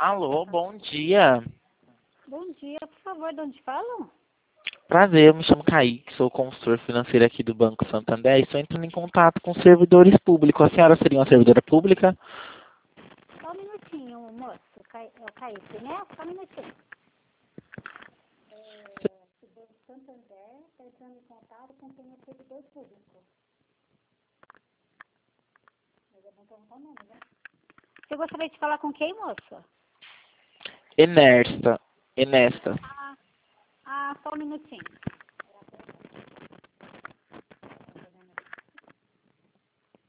Alô, bom dia. Bom dia, por favor, de onde falam? Prazer, eu me chamo Kaique, sou consultor financeiro aqui do Banco Santander e estou entrando em contato com servidores públicos. A senhora seria uma servidora pública? Só um minutinho, moço. É o Kaique, né? Só um minutinho. O Banco Santander está entrando em contato com quem é servidor público. Mas eu vou perguntar o nome, né? Você gostaria de falar com quem, moça? Enesta. Só um minutinho.